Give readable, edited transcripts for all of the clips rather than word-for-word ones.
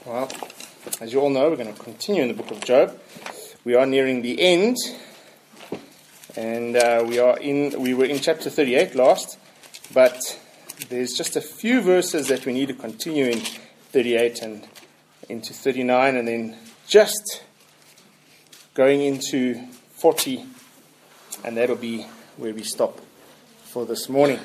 Well, as you all know, we're going to continue in the book of Job. We are nearing the end, and we were in chapter 38 last, but there's just a few verses that we need to continue in 38 and into 39, and then just going into 40, and that'll be where we stop for this morning.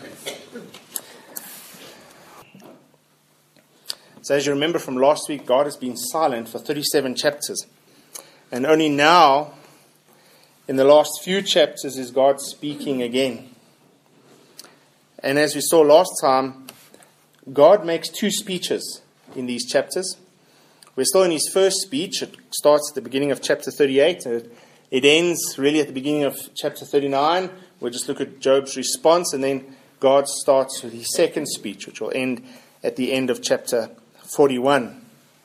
So as you remember from last week, God has been silent for 37 chapters. And only now, in the last few chapters, is God speaking again. And as we saw last time, God makes two speeches in these chapters. We're still in his first speech. It starts at the beginning of chapter 38. It ends really at the beginning of chapter 39. We'll just look at Job's response. And then God starts with his second speech, which will end at the end of chapter 41.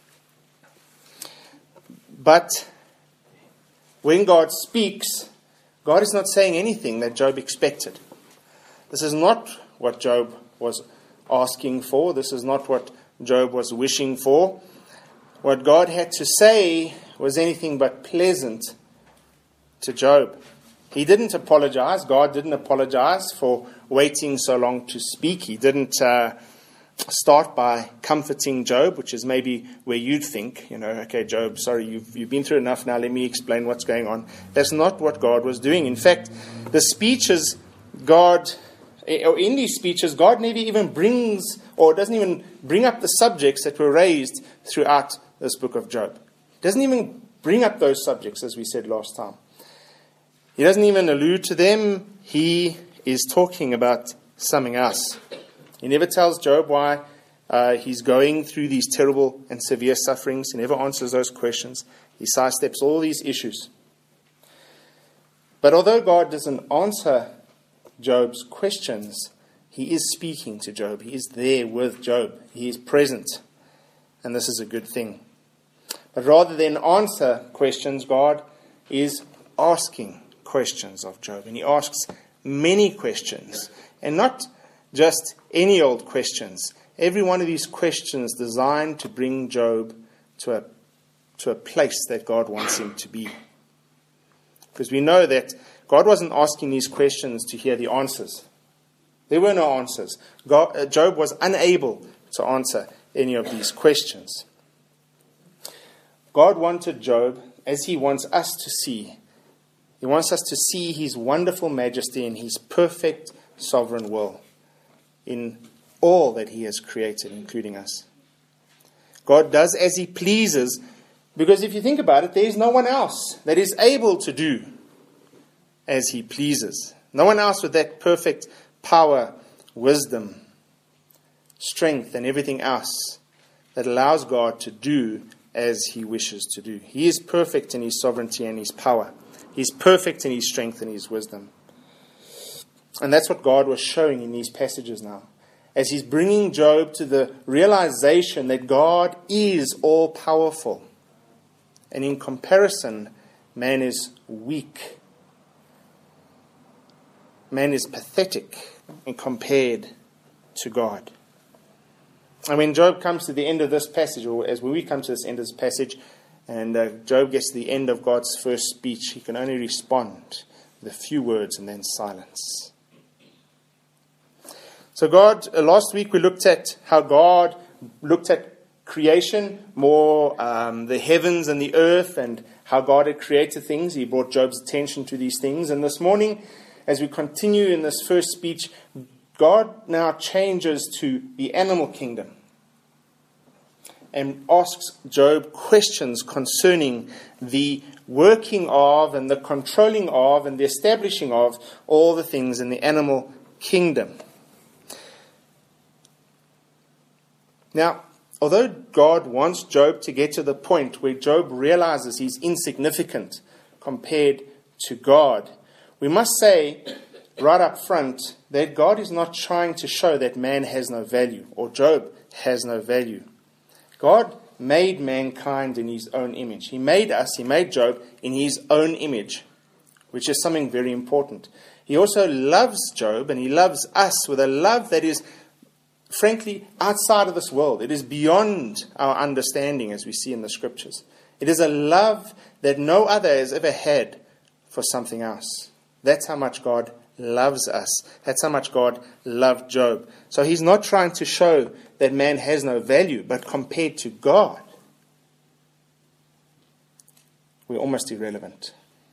But when God speaks, God is not saying anything that Job expected. This is not what Job was asking for. This is not what Job was wishing for. What God had to say was anything but pleasant to Job. He didn't apologize. God didn't apologize for waiting so long to speak. He didn't start by comforting Job, which is maybe where you'd think, okay, Job, sorry, you've been through enough, now let me explain what's going on. That's not what God was doing. In fact, the speeches in these speeches, God never even brings, or doesn't even bring up the subjects that were raised throughout this book of Job. Doesn't even bring up those subjects, as we said last time. He doesn't even allude to them. He is talking about something else. He never tells Job why he's going through these terrible and severe sufferings. He never answers those questions. He sidesteps all these issues. But although God doesn't answer Job's questions, he is speaking to Job. He is there with Job. He is present. And this is a good thing. But rather than answer questions, God is asking questions of Job. And he asks many questions. And not just any old questions. Every one of these questions designed to bring Job to a place that God wants him to be. Because we know that God wasn't asking these questions to hear the answers. There were no answers. Job was unable to answer any of these questions. God wanted Job, as he wants us to see. He wants us to see his wonderful majesty and his perfect sovereign will in all that he has created, including us. God does as he pleases, because if you think about it, there is no one else that is able to do as he pleases. No one else with that perfect power, wisdom, strength, and everything else that allows God to do as he wishes to do. He is perfect in his sovereignty and his power. He's perfect in his strength and his wisdom. And that's what God was showing in these passages now. As he's bringing Job to the realization that God is all-powerful. And in comparison, man is weak. Man is pathetic compared to God. And when Job comes to the end of this passage, or as we come to this end of this passage, and Job gets to the end of God's first speech, he can only respond with a few words and then silence. So last week we looked at how God looked at creation, more the heavens and the earth, and how God had created things. He brought Job's attention to these things. And this morning, as we continue in this first speech, God now changes to the animal kingdom and asks Job questions concerning the working of and the controlling of and the establishing of all the things in the animal kingdom. Now, although God wants Job to get to the point where Job realizes he's insignificant compared to God, we must say right up front that God is not trying to show that man has no value or Job has no value. God made mankind in his own image. He made us, he made Job in his own image, which is something very important. He also loves Job and he loves us with a love that is frankly, outside of this world. It is beyond our understanding, as we see in the Scriptures. It is a love that no other has ever had for something else. That's how much God loves us. That's how much God loved Job. So he's not trying to show that man has no value, but compared to God, we're almost irrelevant.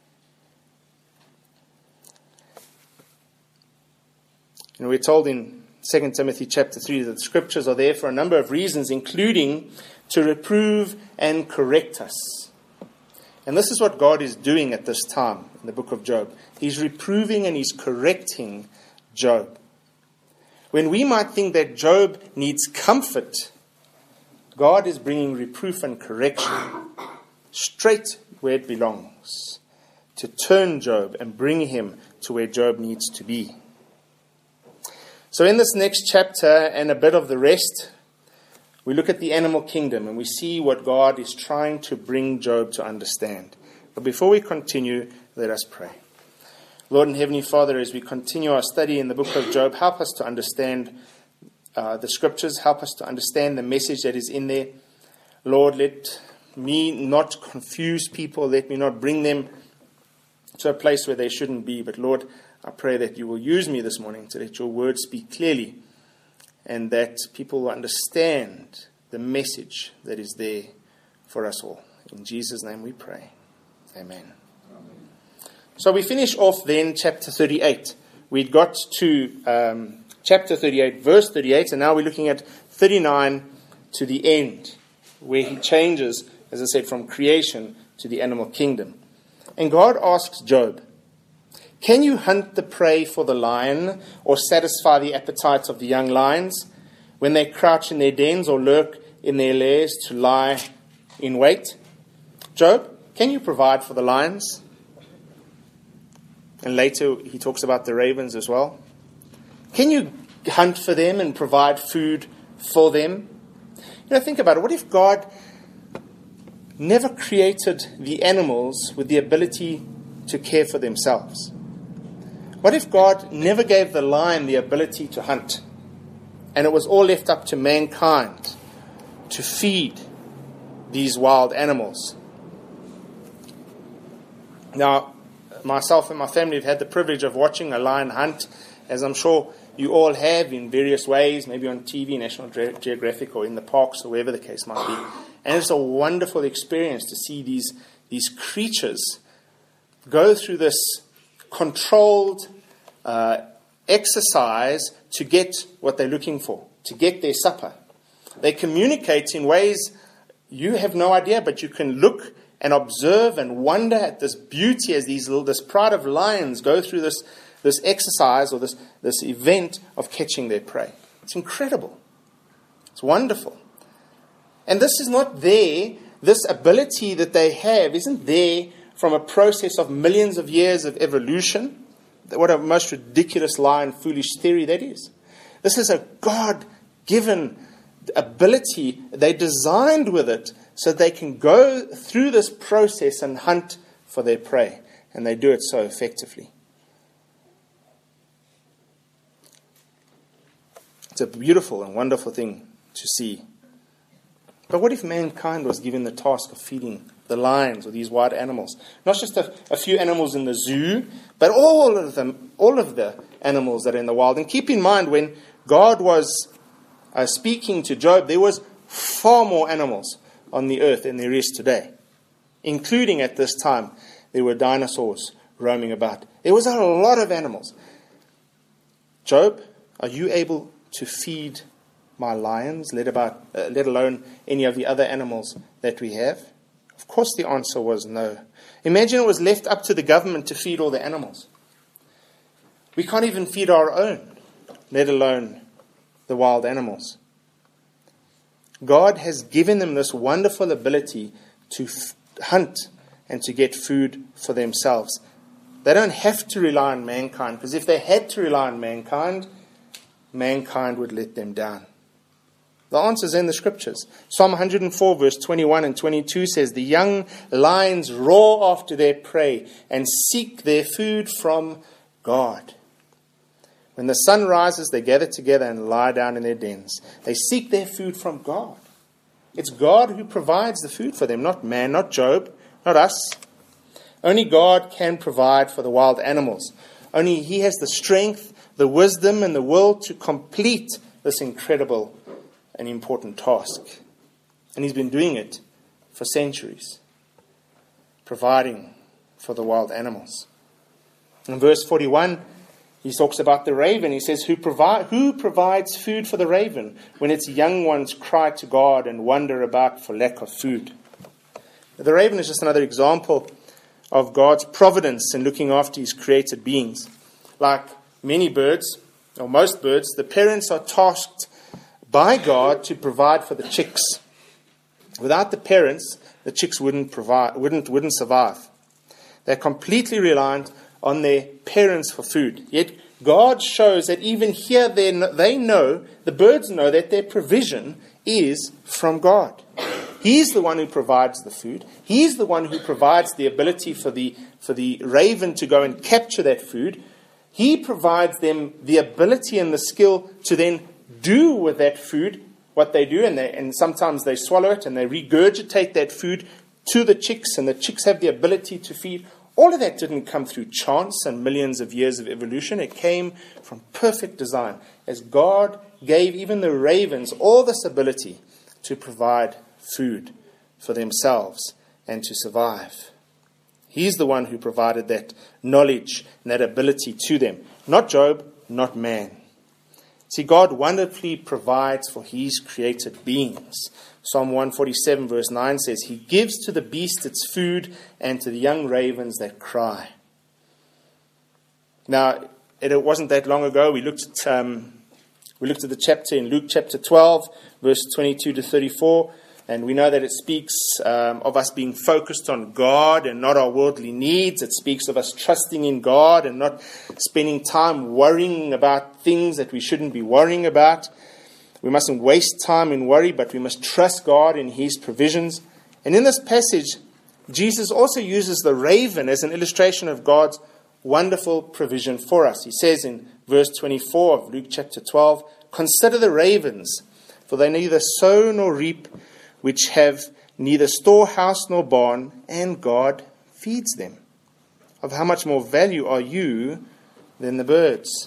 We're told in 2 Timothy chapter 3 that the Scriptures are there for a number of reasons, including to reprove and correct us. And this is what God is doing at this time in the book of Job. He's reproving and he's correcting Job. When we might think that Job needs comfort, God is bringing reproof and correction straight where it belongs, to turn Job and bring him to where Job needs to be. So in this next chapter and a bit of the rest, we look at the animal kingdom and we see what God is trying to bring Job to understand. But before we continue, let us pray. Lord and Heavenly Father, as we continue our study in the book of Job, help us to understand the Scriptures. Help us to understand the message that is in there. Lord, let me not confuse people. Let me not bring them to a place where they shouldn't be. But Lord, I pray that you will use me this morning to let your word speak clearly and that people will understand the message that is there for us all. In Jesus' name we pray. Amen. So we finish off then chapter 38. We'd got to chapter 38, verse 38, and now we're looking at 39 to the end, where he changes, as I said, from creation to the animal kingdom. And God asks Job, "Can you hunt the prey for the lion or satisfy the appetites of the young lions when they crouch in their dens or lurk in their lairs to lie in wait? Job, can you provide for the lions?" And later he talks about the ravens as well. Can you hunt for them and provide food for them? Think about it. What if God never created the animals with the ability to care for themselves? What if God never gave the lion the ability to hunt, and it was all left up to mankind to feed these wild animals? Now, myself and my family have had the privilege of watching a lion hunt, as I'm sure you all have in various ways, maybe on TV, National Geographic, or in the parks, or wherever the case might be. And it's a wonderful experience to see these creatures go through this controlled exercise to get what they're looking for, to get their supper. They communicate in ways you have no idea, but you can look and observe and wonder at this beauty as this pride of lions go through this exercise or this event of catching their prey. It's incredible. It's wonderful. And this is not there, this ability that they have isn't there from a process of millions of years of evolution. What a most ridiculous lie and foolish theory that is. This is a God-given ability. They designed with it so they can go through this process and hunt for their prey. And they do it so effectively. It's a beautiful and wonderful thing to see. But what if mankind was given the task of feeding the lions or these wild animals? Not just a few animals in the zoo, but all of the animals that are in the wild. And keep in mind, when God was speaking to Job, there was far more animals on the earth than there is today. Including at this time, there were dinosaurs roaming about. There was a lot of animals. Job, are you able to feed my lions, let alone any of the other animals that we have? Of course the answer was no. Imagine it was left up to the government to feed all the animals. We can't even feed our own, let alone the wild animals. God has given them this wonderful ability to hunt and to get food for themselves. They don't have to rely on mankind, because if they had to rely on mankind, mankind would let them down. The answer is in the Scriptures. Psalm 104 verse 21 and 22 says, "The young lions roar after their prey and seek their food from God." When the sun rises, they gather together and lie down in their dens. They seek their food from God. It's God who provides the food for them, not man, not Job, not us. Only God can provide for the wild animals. Only He has the strength, the wisdom, and the will to complete this incredible and important task. And He's been doing it for centuries, providing for the wild animals. In verse 41, He talks about the raven. He says, Who provides food for the raven when its young ones cry to God and wander about for lack of food? The raven is just another example of God's providence in looking after His created beings. Like many birds, or most birds, the parents are tasked by God to provide for the chicks. Without the parents, the chicks wouldn't survive. They're completely reliant on their parents for food. Yet God shows that even here they know, the birds know that their provision is from God. He's the one who provides the food. He's the one who provides the ability for the raven to go and capture that food. He provides them the ability and the skill to then do with that food what they do, and sometimes they swallow it and they regurgitate that food to the chicks, and the chicks have the ability to feed. All of that didn't come through chance and millions of years of evolution. It came from perfect design, as God gave even the ravens all this ability to provide food for themselves and to survive. He's the one who provided that knowledge and that ability to them. Not Job, not man. See, God wonderfully provides for His created beings. Psalm 147 verse 9 says, He gives to the beast its food and to the young ravens that cry. Now, it wasn't that long ago. We looked at the chapter in Luke chapter 12, verse 22 to 34. And we know that it speaks of us being focused on God and not our worldly needs. It speaks of us trusting in God and not spending time worrying about things that we shouldn't be worrying about. We mustn't waste time in worry, but we must trust God in His provisions. And in this passage, Jesus also uses the raven as an illustration of God's wonderful provision for us. He says in verse 24 of Luke chapter 12, Consider the ravens, for they neither sow nor reap, which have neither storehouse nor barn, and God feeds them. Of how much more value are you than the birds?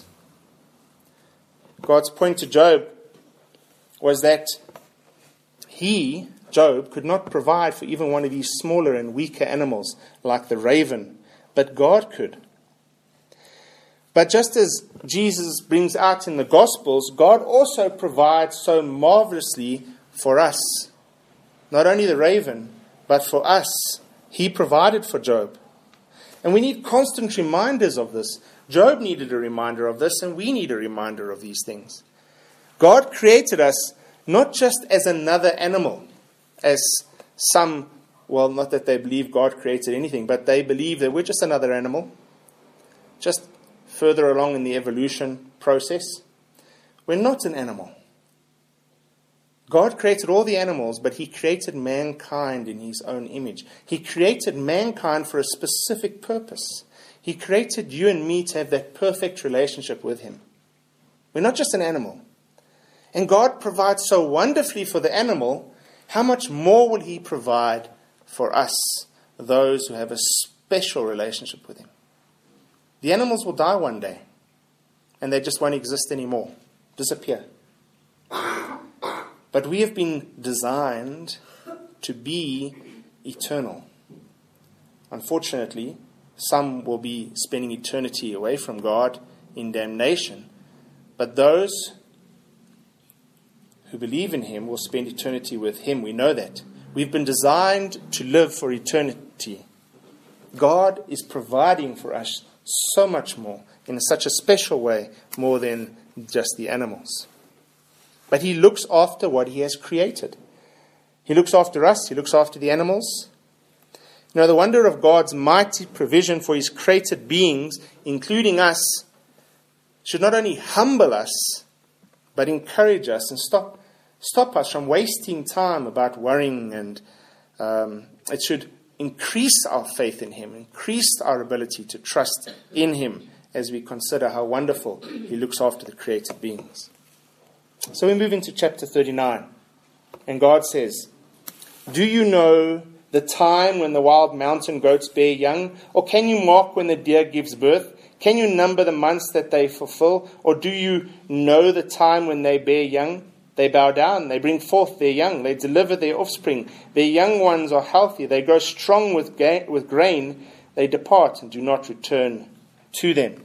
God's point to Job was that he, Job, could not provide for even one of these smaller and weaker animals like the raven, but God could. But just as Jesus brings out in the Gospels, God also provides so marvelously for us. Not only the raven, but for us. He provided for Job. And we need constant reminders of this. Job needed a reminder of this, and we need a reminder of these things. God created us not just as another animal, as some, well, not that they believe God created anything, but they believe that we're just another animal, just further along in the evolution process. We're not an animal. God created all the animals, but He created mankind in His own image. He created mankind for a specific purpose. He created you and me to have that perfect relationship with Him. We're not just an animal. And God provides so wonderfully for the animal. How much more will He provide for us, those who have a special relationship with Him? The animals will die one day, and they just won't exist anymore, disappear. But we have been designed to be eternal. Unfortunately, some will be spending eternity away from God in damnation. But those who believe in Him will spend eternity with Him. We know that. We've been designed to live for eternity. God is providing for us so much more, in such a special way, more than just the animals. But He looks after what He has created. He looks after us. He looks after the animals. You know, the wonder of God's mighty provision for His created beings, including us, should not only humble us, but encourage us and stop us from wasting time about worrying. And it should increase our faith in Him, increase our ability to trust in Him as we consider how wonderful He looks after the created beings. So we move into chapter 39. And God says, "Do you know the time when the wild mountain goats bear young? Or can you mark when the deer gives birth? Can you number the months that they fulfill? Or do you know the time when they bear young? They bow down, they bring forth their young, they deliver their offspring. Their young ones are healthy, they grow strong with grain. They depart and do not return to them."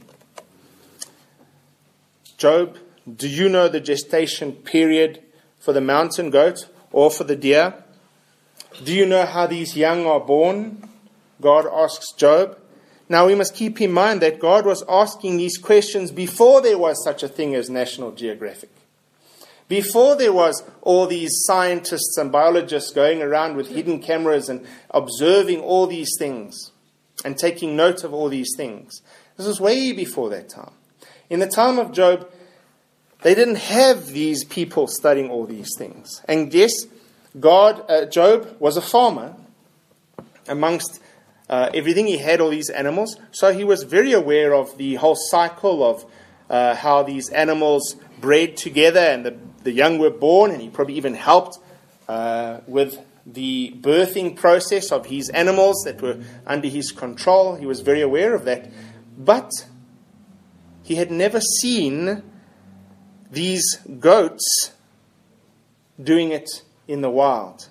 Job, do you know the gestation period for the mountain goat or for the deer? Do you know how these young are born? God asks Job. Now we must keep in mind that God was asking these questions before there was such a thing as National Geographic. Before there was all these scientists and biologists going around with hidden cameras and observing all these things and taking note of all these things. This was way before that time. In the time of Job, they didn't have these people studying all these things. And yes, Job was a farmer. Amongst everything, he had all these animals. So he was very aware of the whole cycle of how these animals bred together and the young were born. And he probably even helped with the birthing process of his animals that were under his control. He was very aware of that. But he had never seen these goats doing it in the wild.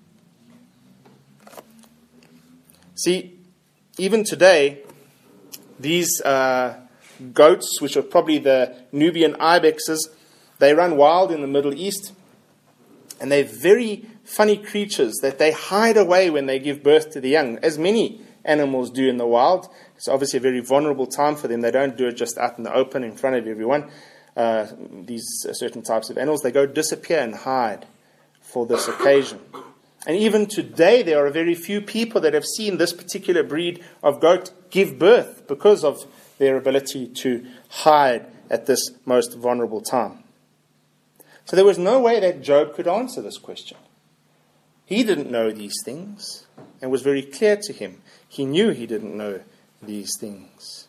See, even today, these goats, which are probably the Nubian ibexes, they run wild in the Middle East. And they're very funny creatures that they hide away when they give birth to the young, as many animals do in the wild. It's obviously a very vulnerable time for them. They don't do it just out in the open in front of everyone. These certain types of animals, they go disappear and hide for this occasion. And even today, there are very few people that have seen this particular breed of goat give birth because of their ability to hide at this most vulnerable time. So there was no way that Job could answer this question. He didn't know these things, and it was very clear to him. He knew he didn't know these things.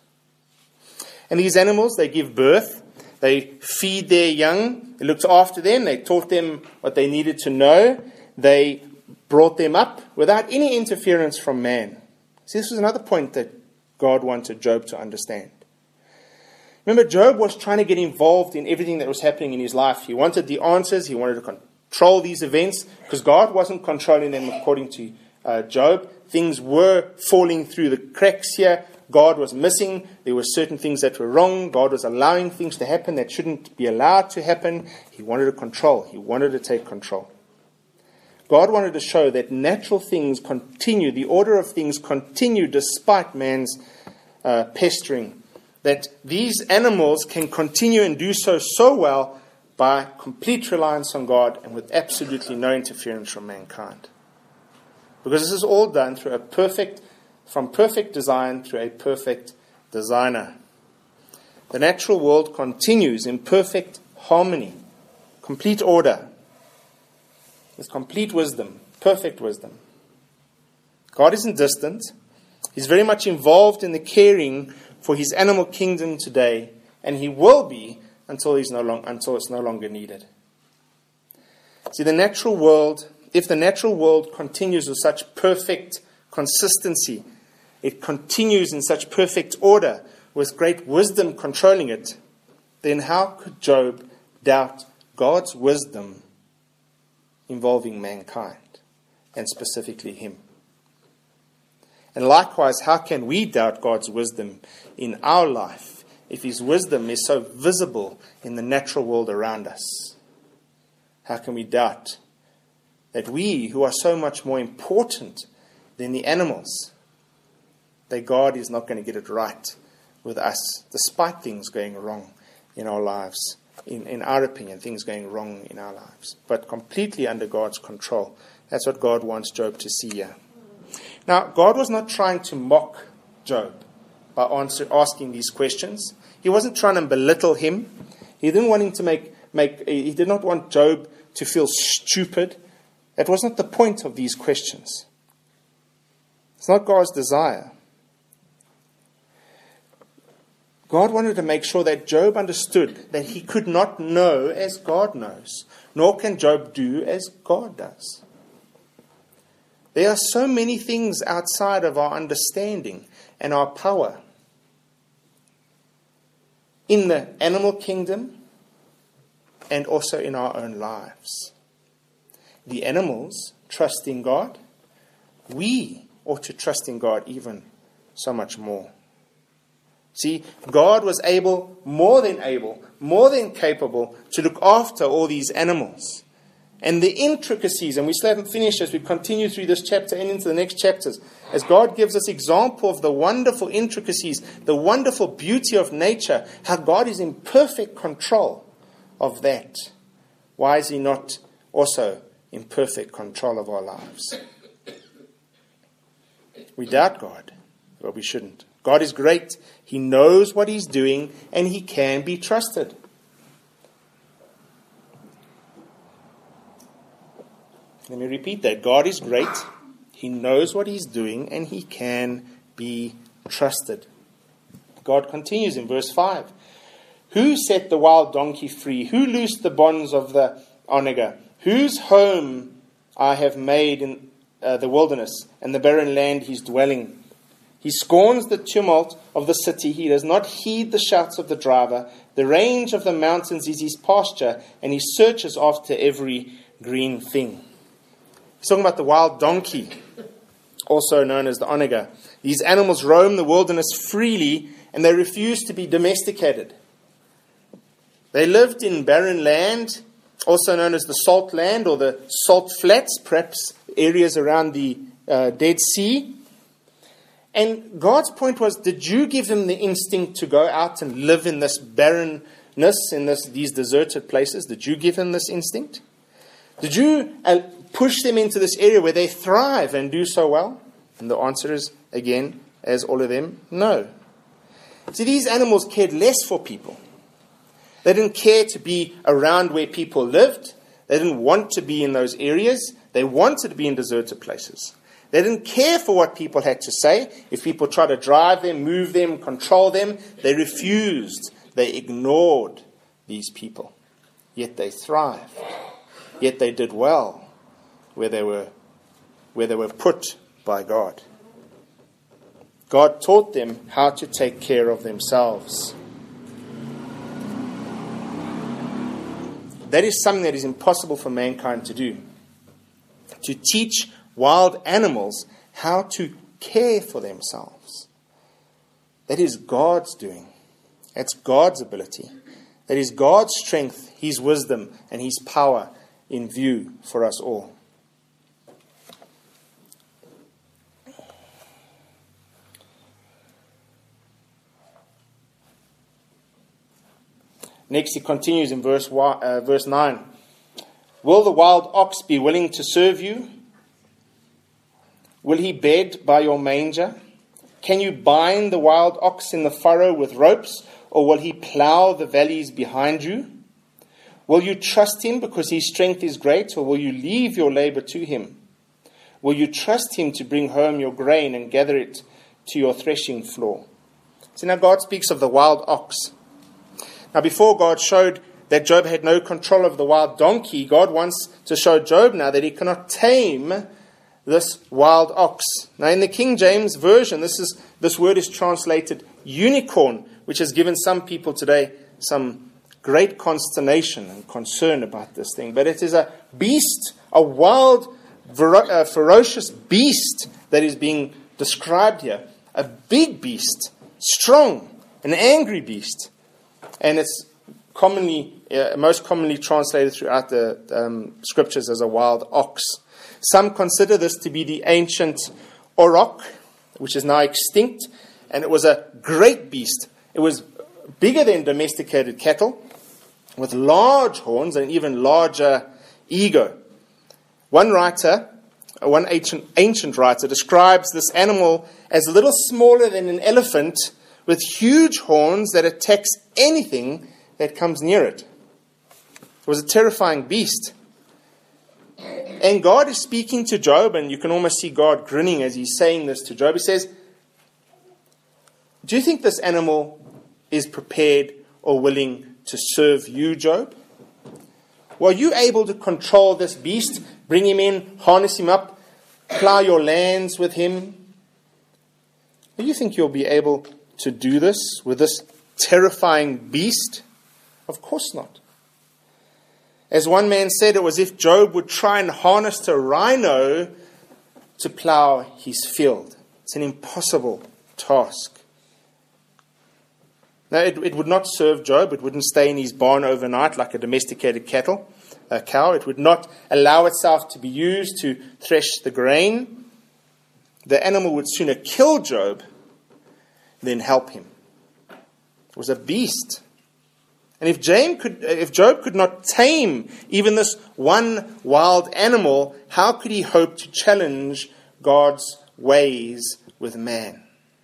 And these animals, they give birth. They feed their young. They looked after them. They taught them what they needed to know. They brought them up without any interference from man. See, this was another point that God wanted Job to understand. Remember, Job was trying to get involved in everything that was happening in his life. He wanted the answers. He wanted to control these events because God wasn't controlling them according to Job. Things were falling through the cracks here. God was missing. There were certain things that were wrong. God was allowing things to happen that shouldn't be allowed to happen. He wanted to control. He wanted to take control. God wanted to show that natural things continue, the order of things continue despite man's pestering. That these animals can continue and do so well by complete reliance on God and with absolutely no interference from mankind. Because this is all done through from perfect design through a perfect designer. The natural world continues in perfect harmony, complete order, with complete wisdom, perfect wisdom. God isn't distant. He's very much involved in the caring for his animal kingdom today, and he will be until it's no longer needed. See, the natural world, if the natural world continues with such perfect consistency, it continues in such perfect order, with great wisdom controlling it, then how could Job doubt God's wisdom involving mankind, and specifically him? And likewise, how can we doubt God's wisdom in our life if his wisdom is so visible in the natural world around us? How can we doubt that we, who are so much more important than the animals, that God is not going to get it right with us, despite things going wrong in our lives, in our opinion, things going wrong in our lives, but completely under God's control. That's what God wants Job to see here. Now, God was not trying to mock Job by asking these questions. He wasn't trying to belittle him. He didn't want him to he did not want Job to feel stupid. That was not the point of these questions. It's not God's desire. God wanted to make sure that Job understood that he could not know as God knows, nor can Job do as God does. There are so many things outside of our understanding and our power. In the animal kingdom and also in our own lives. The animals trust in God. We ought to trust in God even so much more. See, God was more than capable to look after all these animals. And the intricacies, and we still haven't finished as we continue through this chapter and into the next chapters, as God gives us example of the wonderful intricacies, the wonderful beauty of nature, how God is in perfect control of that. Why is He not also in perfect control of our lives? We doubt God, but we shouldn't. God is great. He knows what He's doing, and He can be trusted. Let me repeat that. God is great. He knows what He's doing, and He can be trusted. God continues in verse 5. Who set the wild donkey free? Who loosed the bonds of the onager? Whose home I have made in the wilderness, and the barren land His dwelling? He scorns the tumult of the city. He does not heed the shouts of the driver. The range of the mountains is His pasture, and He searches after every green thing. He's talking about the wild donkey, also known as the onager. These animals roam the wilderness freely, and they refuse to be domesticated. They lived in barren land, also known as the salt land or the salt flats, perhaps areas around the Dead Sea. And God's point was, did you give them the instinct to go out and live in this barrenness, in these deserted places? Did you give them this instinct? Did you push them into this area where they thrive and do so well? And the answer is, again, as all of them, no. See, these animals cared less for people. They didn't care to be around where people lived. They didn't want to be in those areas. They wanted to be in deserted places. They didn't care for what people had to say. If people tried to drive them, move them, control them, they refused. They ignored these people. Yet they thrived. Yet they did well where they were put by God. God taught them how to take care of themselves. That is something that is impossible for mankind to do. To teach wild animals how to care for themselves. That is God's doing. That's God's ability. That is God's strength, His wisdom, and His power in view for us all. Next, he continues in verse 9. Will the wild ox be willing to serve you? Will he bed by your manger? Can you bind the wild ox in the furrow with ropes, or will he plough the valleys behind you? Will you trust him because his strength is great, or will you leave your labor to him? Will you trust him to bring home your grain and gather it to your threshing floor? So now God speaks of the wild ox. Now before God showed that Job had no control of the wild donkey, God wants to show Job now that he cannot tame this wild ox. Now in the King James Version, this word is translated unicorn, which has given some people today some great consternation and concern about this thing. But it is a beast, a wild, ferocious beast that is being described here. A big beast, strong, an angry beast. And it's most commonly translated throughout the scriptures as a wild ox. Some consider this to be the ancient auroch, which is now extinct, and it was a great beast. It was bigger than domesticated cattle, with large horns and even larger ego. One ancient writer, describes this animal as a little smaller than an elephant, with huge horns that attacks anything that comes near it. It was a terrifying beast. And God is speaking to Job, and you can almost see God grinning as He's saying this to Job. He says, do you think this animal is prepared or willing to serve you, Job? Were you able to control this beast, bring him in, harness him up, plow your lands with him? Do you think you'll be able to do this with this terrifying beast? Of course not. As one man said, it was if Job would try and harness a rhino to plow his field. It's an impossible task. Now, it would not serve Job. It wouldn't stay in his barn overnight like a domesticated cow. It would not allow itself to be used to thresh the grain. The animal would sooner kill Job than help him. It was a beast. And if Job could not tame even this one wild animal, how could he hope to challenge God's ways with man?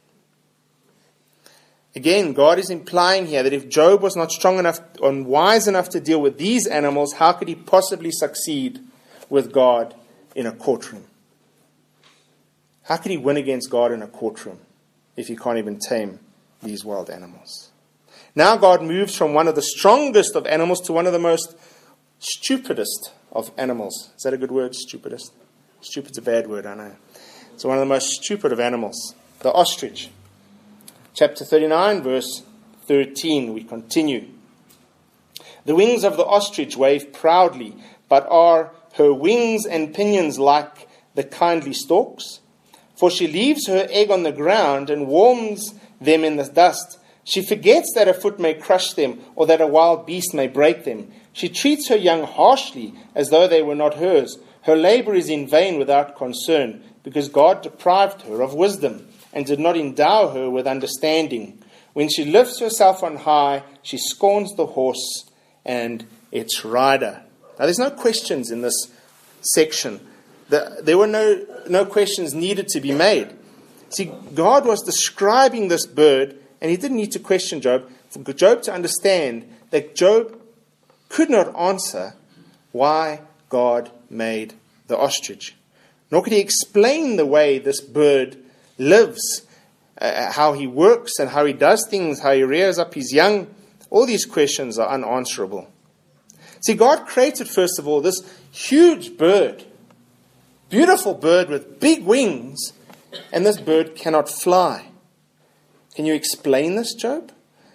Again, God is implying here that if Job was not strong enough and wise enough to deal with these animals, how could he possibly succeed with God in a courtroom? How could he win against God in a courtroom if he can't even tame these wild animals? Now God moves from one of the strongest of animals to one of the most stupidest of animals. Is that a good word, stupidest? Stupid's a bad word, I know. So one of the most stupid of animals, the ostrich. Chapter 39, verse 13, we continue. The wings of the ostrich wave proudly, but are her wings and pinions like the kindly stalks? For she leaves her egg on the ground and warms them in the dust. She forgets that a foot may crush them, or that a wild beast may break them. She treats her young harshly, as though they were not hers. Her labor is in vain without concern, because God deprived her of wisdom, and did not endow her with understanding. When she lifts herself on high, she scorns the horse and its rider. Now, there's no questions in this section. There were no questions needed to be made. See, God was describing this bird, and he didn't need to question Job. For Job to understand that Job could not answer why God made the ostrich. Nor could he explain the way this bird lives, how he works and how he does things, how he rears up his young. All these questions are unanswerable. See, God created, first of all, this huge bird, beautiful bird with big wings, and this bird cannot fly. Can you explain this, Job?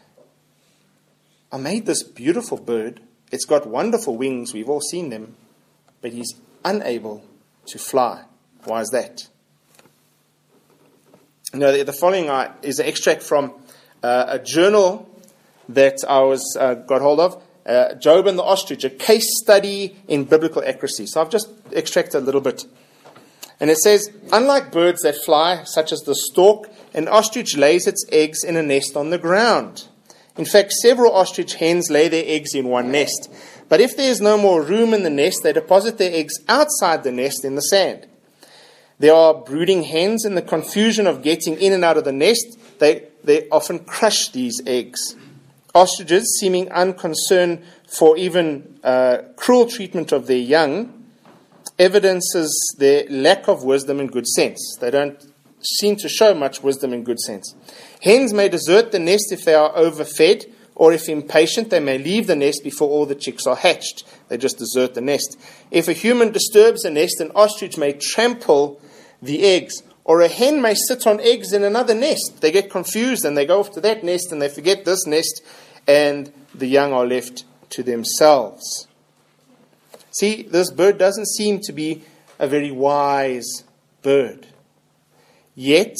I made this beautiful bird. It's got wonderful wings. We've all seen them. But he's unable to fly. Why is that? The following is an extract from a journal that I got hold of. Job and the Ostrich, a case study in biblical accuracy. So I've just extracted a little bit. And it says, unlike birds that fly, such as the stork, an ostrich lays its eggs in a nest on the ground. In fact, several ostrich hens lay their eggs in one nest. But if there is no more room in the nest, they deposit their eggs outside the nest in the sand. There are brooding hens. In the confusion of getting in and out of the nest, they often crush these eggs. Ostriches, seeming unconcerned for even cruel treatment of their young, evidences their lack of wisdom and good sense. They don't seem to show much wisdom and good sense. Hens may desert the nest if they are overfed, or if impatient, they may leave the nest before all the chicks are hatched. They just desert the nest. If a human disturbs the nest, an ostrich may trample the eggs, or a hen may sit on eggs in another nest. They get confused and they go off to that nest and they forget this nest, and the young are left to themselves. See, this bird doesn't seem to be a very wise bird. Yet,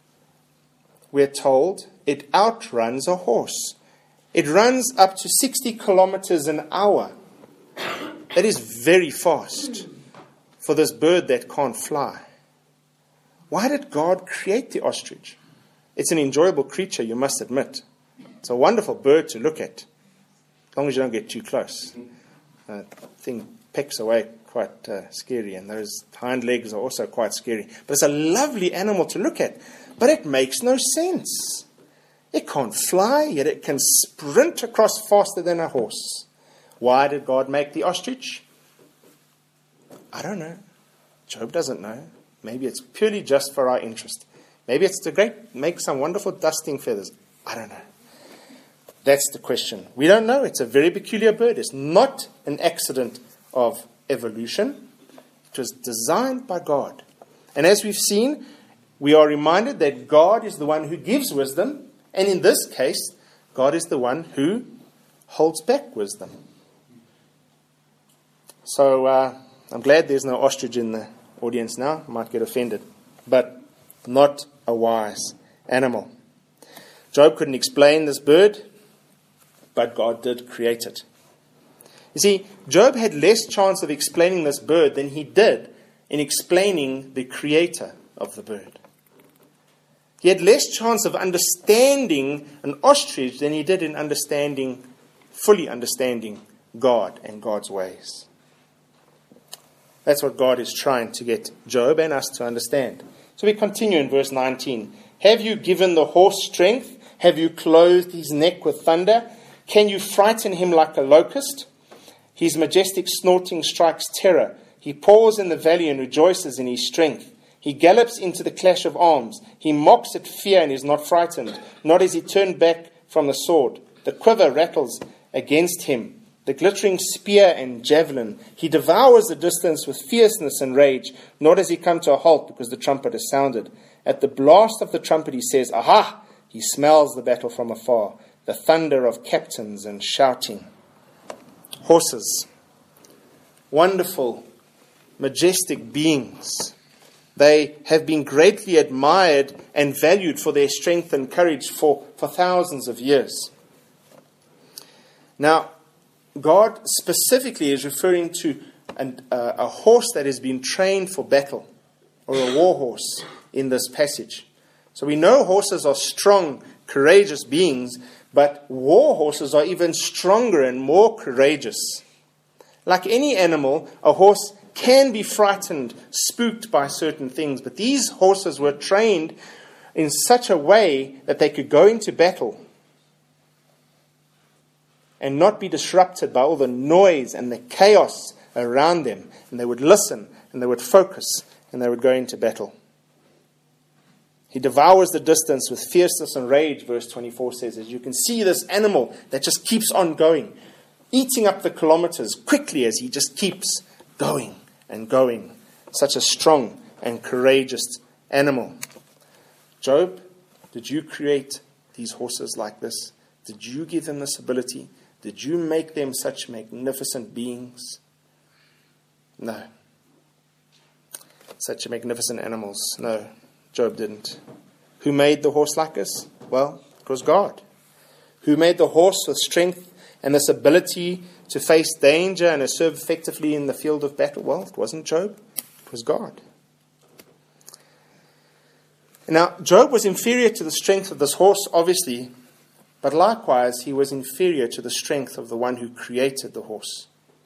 we're told it outruns a horse. It runs up to 60 kilometers an hour. That is very fast for this bird that can't fly. Why did God create the ostrich? It's an enjoyable creature, you must admit. It's a wonderful bird to look at, as long as you don't get too close. The thing pecks away quite scary, and those hind legs are also quite scary. But it's a lovely animal to look at, but it makes no sense. It can't fly, yet it can sprint across faster than a horse. Why did God make the ostrich? I don't know. Job doesn't know. Maybe it's purely just for our interest. Maybe it's to make some wonderful dusting feathers. I don't know. That's the question. We don't know. It's a very peculiar bird. It's not an accident of evolution. It was designed by God. And as we've seen, we are reminded that God is the one who gives wisdom. And in this case, God is the one who holds back wisdom. So I'm glad there's no ostrich in the audience now. I might get offended. But not a wise animal. Job couldn't explain this bird, but God did create it. You see, Job had less chance of explaining this bird than he did in explaining the creator of the bird. He had less chance of understanding an ostrich than he did in fully understanding God and God's ways. That's what God is trying to get Job and us to understand. So we continue in verse 19. Have you given the horse strength? Have you clothed his neck with thunder? Can you frighten him like a locust? His majestic snorting strikes terror. He paws in the valley and rejoices in his strength. He gallops into the clash of arms. He mocks at fear and is not frightened, not as he turned back from the sword. The quiver rattles against him, the glittering spear and javelin. He devours the distance with fierceness and rage, not as he come to a halt because the trumpet has sounded. At the blast of the trumpet he says, "Aha!" He smells the battle from afar, the thunder of captains and shouting. Horses, wonderful, majestic beings. They have been greatly admired and valued for their strength and courage for thousands of years. Now, God specifically is referring to a horse that has been trained for battle, or a war horse in this passage. So we know horses are strong, courageous beings, but war horses are even stronger and more courageous. Like any animal, a horse can be frightened, spooked by certain things, but these horses were trained in such a way that they could go into battle and not be disrupted by all the noise and the chaos around them. And they would listen, and they would focus, and they would go into battle. He devours the distance with fierceness and rage, verse 24 says. As you can see this animal that just keeps on going, eating up the kilometers quickly as he just keeps going and going. Such a strong and courageous animal. Job, did you create these horses like this? Did you give them this ability? Did you make them such magnificent beings? No. Such magnificent animals? No, Job didn't. Who made the horse like us? Well, it was God. Who made the horse with strength and this ability to face danger and to serve effectively in the field of battle? Well, it wasn't Job. It was God. Now, Job was inferior to the strength of this horse, obviously, but likewise, he was inferior to the strength of the one who created the horse.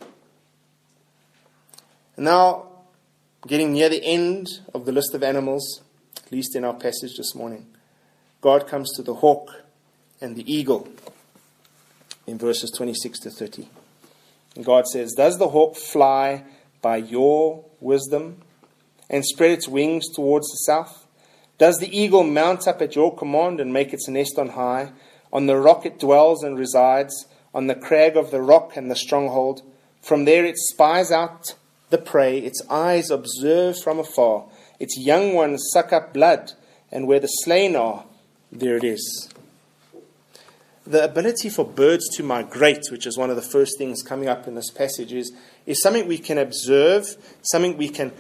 And now, getting near the end of the list of animals, at least in our passage this morning, God comes to the hawk and the eagle in verses 26 to 30. And God says, "Does the hawk fly by your wisdom and spread its wings towards the south? Does the eagle mount up at your command and make its nest on high? On the rock it dwells and resides, on the crag of the rock and the stronghold. From there it spies out the prey, its eyes observe from afar. Its young ones suck up blood, and where the slain are, there it is." The ability for birds to migrate, which is one of the first things coming up in this passage, is something we can observe, something we can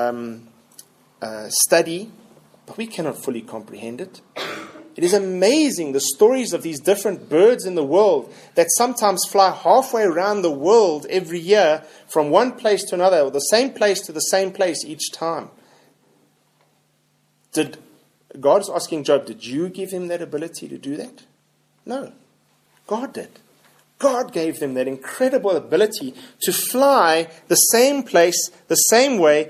study, but we cannot fully comprehend it. It is amazing, the stories of these different birds in the world that sometimes fly halfway around the world every year from one place to another, or the same place to the same place each time. God is asking Job, did you give him that ability to do that? No, God did. God gave them that incredible ability to fly the same place, the same way,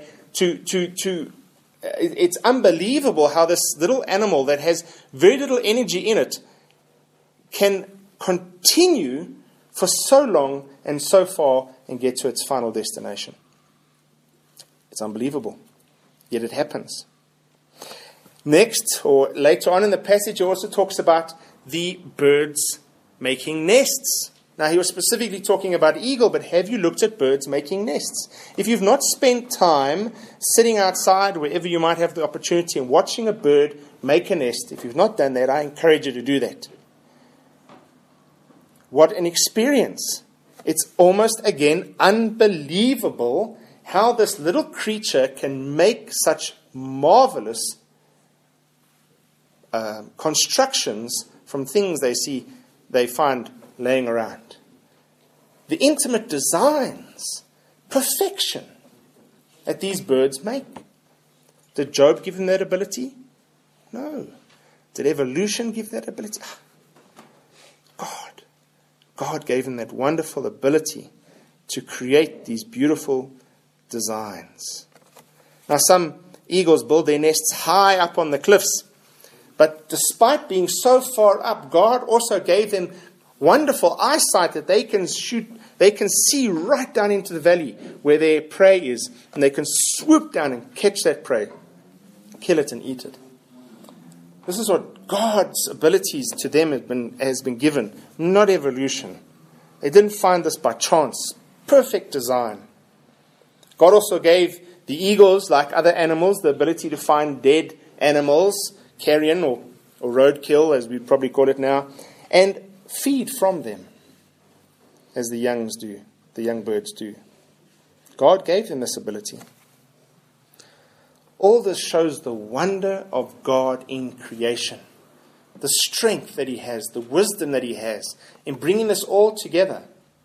it's unbelievable how this little animal that has very little energy in it can continue for so long and so far and get to its final destination. It's unbelievable. Yet it happens. Next, or later on in the passage, it also talks about the bird's making nests. Now, he was specifically talking about eagle, but have you looked at birds making nests? If you've not spent time sitting outside, wherever you might have the opportunity, and watching a bird make a nest, if you've not done that, I encourage you to do that. What an experience. It's almost, again, unbelievable how this little creature can make such marvelous constructions from things they find laying around. The intimate designs, perfection that these birds make. Did Job give him that ability? No. Did evolution give that ability? God gave him that wonderful ability to create these beautiful designs. Now, some eagles build their nests high up on the cliffs, but despite being so far up, God also gave them wonderful eyesight that they can see right down into the valley where their prey is, and they can swoop down and catch that prey, kill it and eat it. This is what God's abilities to them has been given, not evolution. They didn't find this by chance. Perfect design. God also gave the eagles, like other animals, the ability to find dead animals, carrion or roadkill, as we probably call it now, and feed from them, as the young birds do. God gave them this ability. All this shows the wonder of God in creation, the strength that He has, the wisdom that He has in bringing this all together.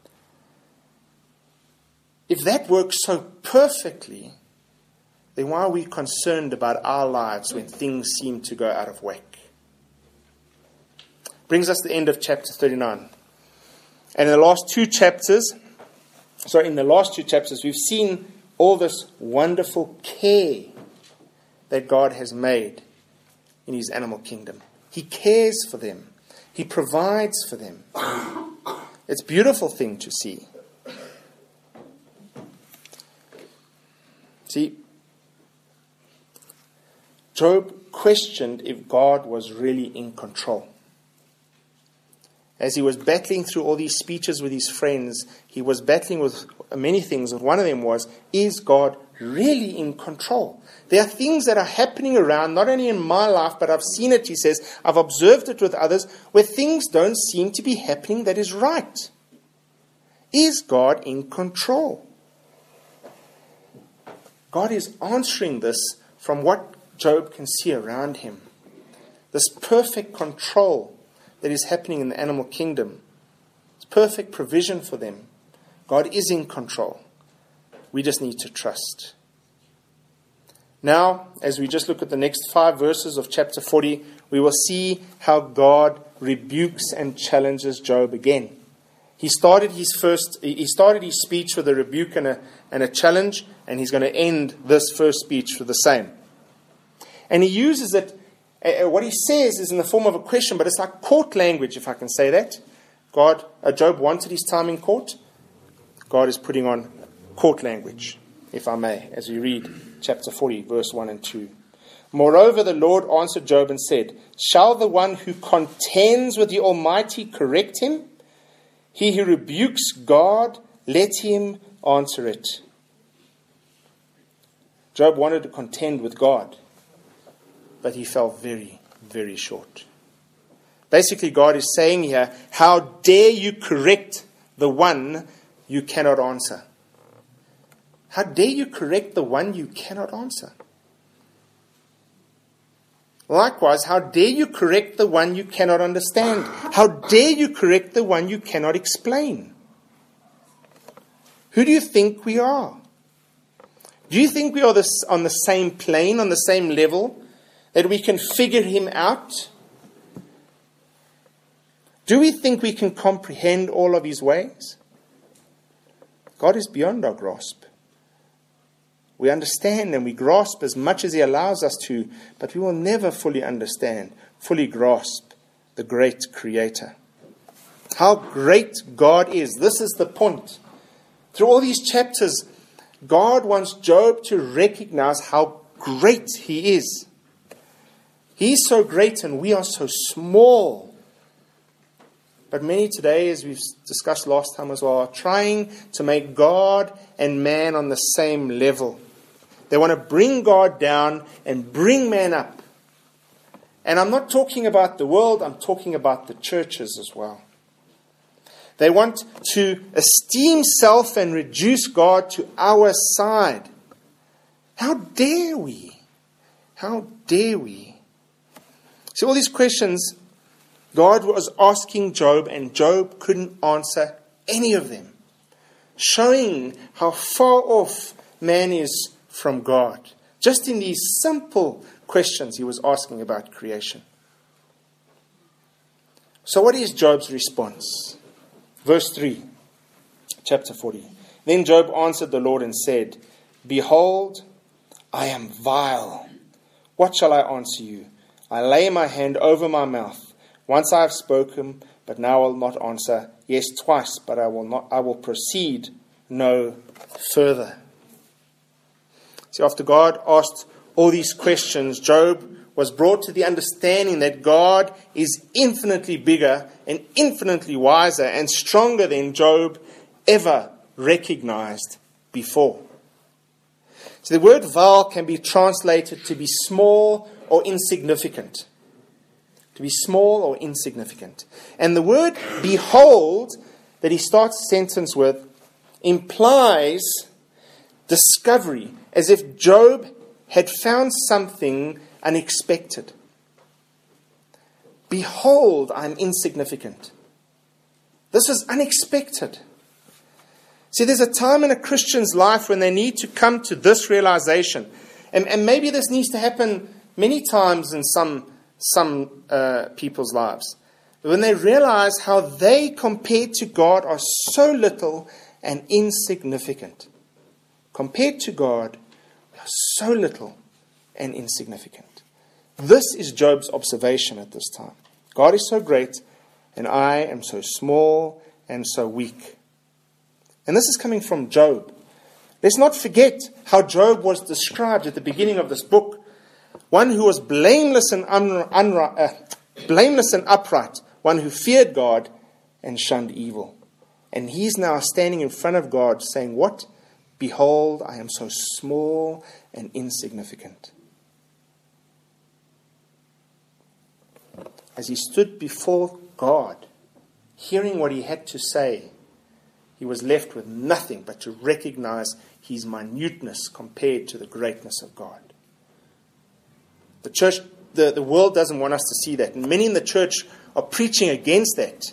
If that works so perfectly, then why are we concerned about our lives when things seem to go out of whack? Brings us to the end of chapter 39. And in the last two chapters, we've seen all this wonderful care that God has made in His animal kingdom. He cares for them. He provides for them. It's a beautiful thing to see. See, Job questioned if God was really in control. As he was battling through all these speeches with his friends, he was battling with many things. And one of them was, is God really in control? There are things that are happening around, not only in my life, but I've seen it, he says, I've observed it with others, where things don't seem to be happening that is right. Is God in control? God is answering this from what Job can see around him. This perfect control that is happening in the animal kingdom. It's perfect provision for them. God is in control. We just need to trust. Now, as we just look at the next 5 verses of chapter 40, we will see how God rebukes and challenges Job again. He started his speech with a rebuke and a challenge, and he's going to end this first speech with the same. And he uses it. What he says is in the form of a question, but it's like court language, if I can say that. Job wanted his time in court. God is putting on court language, if I may, as we read chapter 40, verse 1 and 2. Moreover, the Lord answered Job and said, shall the one who contends with the Almighty correct him? He who rebukes God, let him answer it. Job wanted to contend with God, but he fell very, very short. Basically, God is saying here, how dare you correct the one you cannot answer? How dare you correct the one you cannot answer? Likewise, how dare you correct the one you cannot understand? How dare you correct the one you cannot explain? Who do you think we are? Do you think we are on the same plane, on the same level, that we can figure him out? Do we think we can comprehend all of his ways? God is beyond our grasp. We understand and we grasp as much as he allows us to, but we will never fully understand, fully grasp the great Creator. How great God is. This is the point. Through all these chapters, God wants Job to recognize how great he is. He is so great and we are so small. But many today, as we've discussed last time as well, are trying to make God and man on the same level. They want to bring God down and bring man up. And I'm not talking about the world, I'm talking about the churches as well. They want to esteem self and reduce God to our side. How dare we? How dare we? See, all these questions God was asking Job, and Job couldn't answer any of them, showing how far off man is from God. Just in these simple questions he was asking about creation. So what is Job's response? Verse 3, chapter 40. Then Job answered the Lord and said, Behold, I am vile. What shall I answer you? I lay my hand over my mouth. Once I have spoken, but now I will not answer. Yes, twice, but I will proceed no further. See, after God asked all these questions, Job was brought to the understanding that God is infinitely bigger and infinitely wiser and stronger than Job ever recognized before. So the word vile can be translated to be small or insignificant. To be small or insignificant. And the word behold that he starts the sentence with implies discovery, as if Job had found something unexpected. Behold, I'm insignificant. This is unexpected. See, there's a time in a Christian's life when they need to come to this realization. And maybe this needs to happen many times in some people's lives. When they realize how they, compared to God, are so little and insignificant. Compared to God, we are so little and insignificant. This is Job's observation at this time. God is so great, and I am so small and so weak. And this is coming from Job. Let's not forget how Job was described at the beginning of this book. One who was blameless and upright, one who feared God and shunned evil. And he's now standing in front of God saying, what? Behold, I am so small and insignificant. As he stood before God, hearing what he had to say, he was left with nothing but to recognize his minuteness compared to the greatness of God. The church, the world doesn't want us to see that. And many in the church are preaching against that.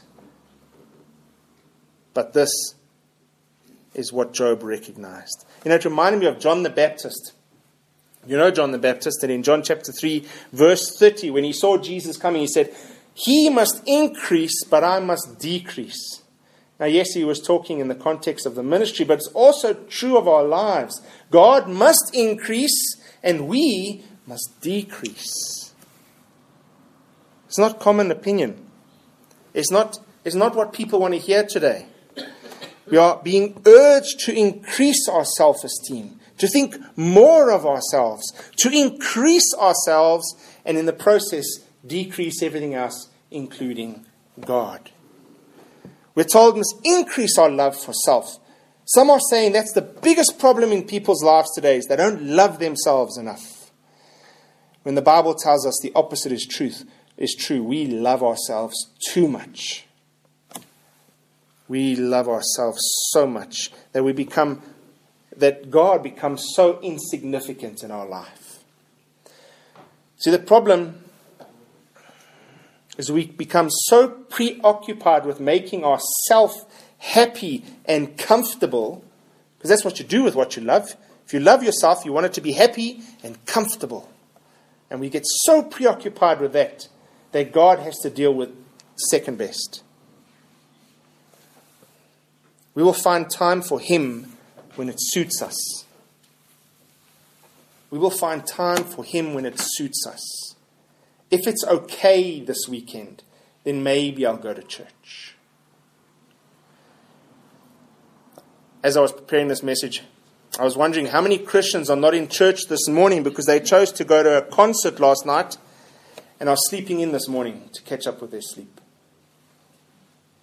But this is what Job recognized. You know, it reminded me of John the Baptist. You know John the Baptist, and in John chapter 3, verse 30, when he saw Jesus coming, he said, He must increase, but I must decrease. Now, yes, he was talking in the context of the ministry, but it's also true of our lives. God must increase, and we must decrease. It's not common opinion. It's not what people want to hear today. We are being urged to increase our self-esteem, to think more of ourselves, to increase ourselves, and in the process, decrease everything else, including God. We're told we must increase our love for self. Some are saying that's the biggest problem in people's lives today, is they don't love themselves enough. When the Bible tells us the opposite is true. We love ourselves too much. We love ourselves so much that God becomes so insignificant in our life. See, the problem is we become so preoccupied with making ourselves happy and comfortable, because that's what you do with what you love. If you love yourself, you want it to be happy and comfortable. And we get so preoccupied with that God has to deal with second best. We will find time for Him when it suits us. We will find time for Him when it suits us. If it's okay this weekend, then maybe I'll go to church. As I was preparing this message, I was wondering how many Christians are not in church this morning because they chose to go to a concert last night and are sleeping in this morning to catch up with their sleep.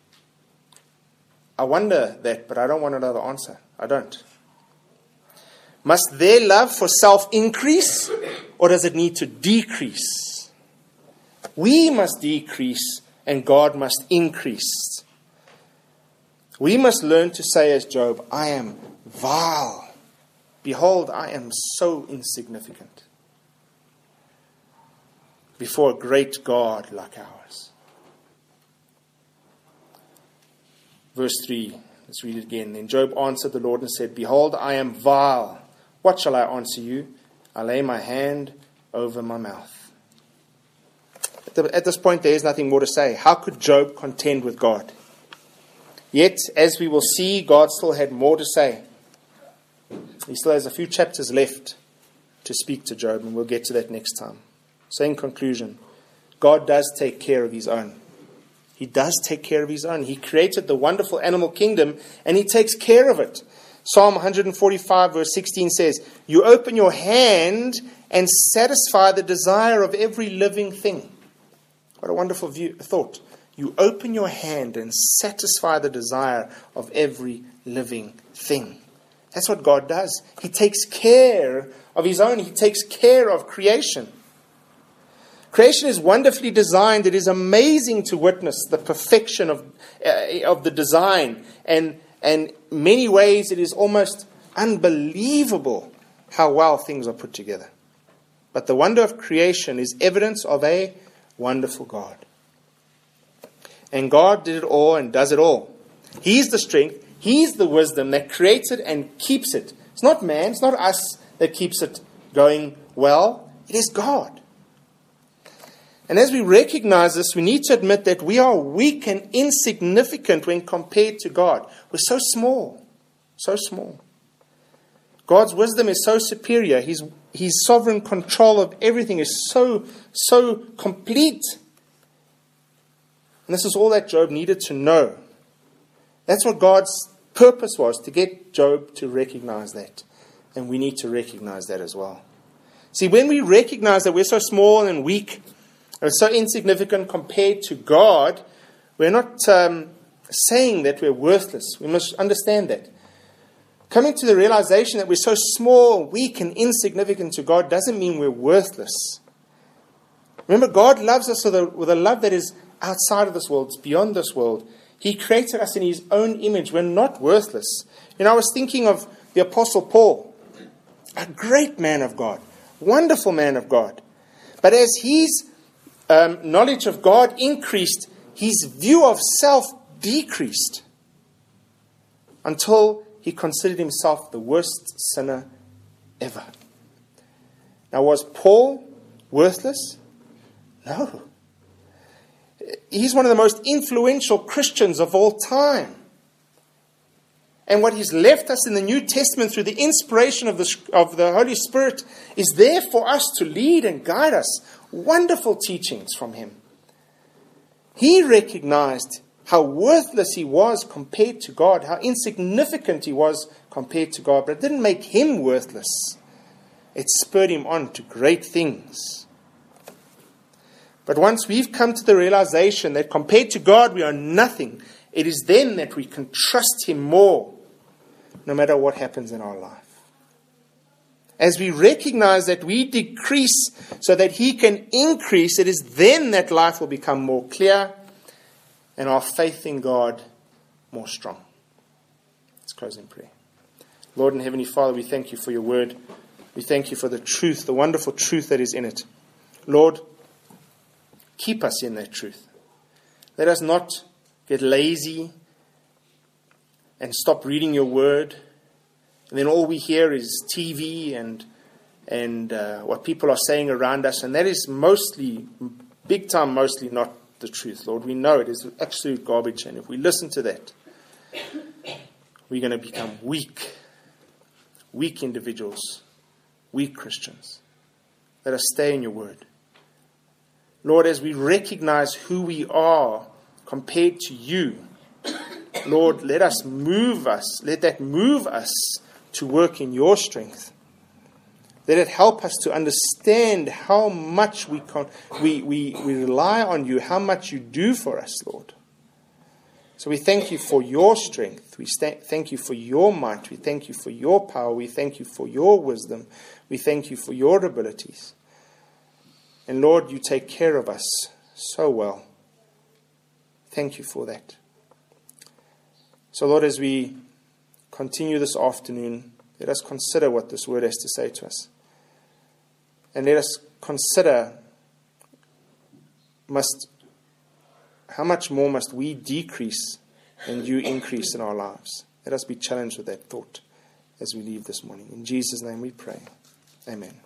I wonder that, but I don't want another answer. I don't. Must their love for self increase, or does it need to decrease? We must decrease and God must increase. We must learn to say as Job, I am vile. Behold, I am so insignificant before a great God like ours. Verse 3, let's read it again. Then Job answered the Lord and said, Behold, I am vile. What shall I answer you? I lay my hand over my mouth. At this point, there is nothing more to say. How could Job contend with God? Yet, as we will see, God still had more to say. He still has a few chapters left to speak to Job, and we'll get to that next time. So in conclusion, God does take care of his own. He does take care of his own. He created the wonderful animal kingdom, and he takes care of it. Psalm 145 verse 16 says, You open your hand and satisfy the desire of every living thing. What a wonderful thought. You open your hand and satisfy the desire of every living thing. That's what God does. He takes care of his own. He takes care of creation. Creation is wonderfully designed. It is amazing to witness the perfection of the design. And in many ways, it is almost unbelievable how well things are put together. But the wonder of creation is evidence of a wonderful God. And God did it all and does it all. He's the strength. He's the wisdom that creates it and keeps it. It's not man. It's not us that keeps it going well. It is God. And as we recognize this, we need to admit that we are weak and insignificant when compared to God. We're so small. So small. God's wisdom is so superior. His sovereign control of everything is so complete. And this is all that Job needed to know. That's what God's purpose was, to get Job to recognize that. And we need to recognize that as well. See, when we recognize that we're so small and weak, and so insignificant compared to God, we're not saying that we're worthless. We must understand that. Coming to the realization that we're so small, weak, and insignificant to God doesn't mean we're worthless. Remember, God loves us with a love that is outside of this world. It's beyond this world. He created us in his own image. We're not worthless. I was thinking of the Apostle Paul, a great man of God, wonderful man of God. But as his knowledge of God increased, his view of self decreased until he considered himself the worst sinner ever. Now, was Paul worthless? No. He's one of the most influential Christians of all time. And what he's left us in the New Testament through the inspiration of the Holy Spirit is there for us to lead and guide us. Wonderful teachings from him. He recognized how worthless he was compared to God, how insignificant he was compared to God, but it didn't make him worthless. It spurred him on to great things. But once we've come to the realization that compared to God we are nothing, it is then that we can trust him more, no matter what happens in our life. As we recognize that we decrease so that he can increase, it is then that life will become more clear and our faith in God more strong. Let's close in prayer. Lord and Heavenly Father, we thank you for your word. We thank you for the truth, the wonderful truth that is in it. Lord, keep us in that truth. Let us not get lazy and stop reading your word. And then all we hear is TV and what people are saying around us. And that is mostly, big time, mostly not the truth, Lord. We know it is absolute garbage. And if we listen to that, we're going to become weak individuals, weak Christians. Let us stay in your word. Lord, as we recognize who we are compared to you, Lord, let that move us to work in your strength. Let it help us to understand how much we rely on you, how much you do for us, Lord. So we thank you for your strength. We thank you for your might. We thank you for your power. We thank you for your wisdom. We thank you for your abilities. And Lord, you take care of us so well. Thank you for that. So Lord, as we continue this afternoon, let us consider what this word has to say to us. And let us consider how much more must we decrease and you increase in our lives. Let us be challenged with that thought as we leave this morning. In Jesus' name we pray. Amen.